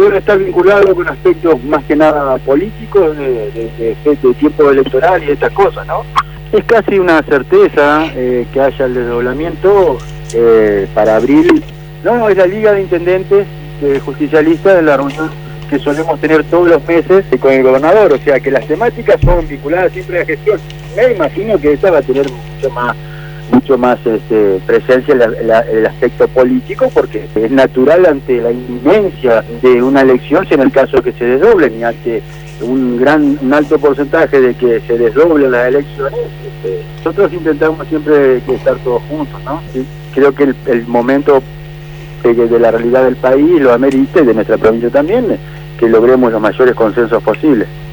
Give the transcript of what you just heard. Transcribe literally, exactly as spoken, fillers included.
suele estar vinculado con aspectos más que nada políticos, de, de, de, de tiempo electoral y estas cosas, ¿no? Es casi una certeza eh, que haya el desdoblamiento eh, para abril. No, es la Liga de Intendentes de Justicialistas de la reunión que solemos tener todos los meses con el gobernador, o sea que las temáticas son vinculadas siempre a la gestión. Me imagino que esa va a tener mucho más mucho más este, presencia en, la, en, la, en el aspecto político, porque es natural ante la inminencia de una elección, si en el caso que se desdoblen, y ante un gran un alto porcentaje de que se desdoblen las elecciones, este, nosotros intentamos siempre que estar todos juntos, ¿no? Y creo que el, el momento de, de la realidad del país lo amerita, y de nuestra provincia también, que logremos los mayores consensos posibles.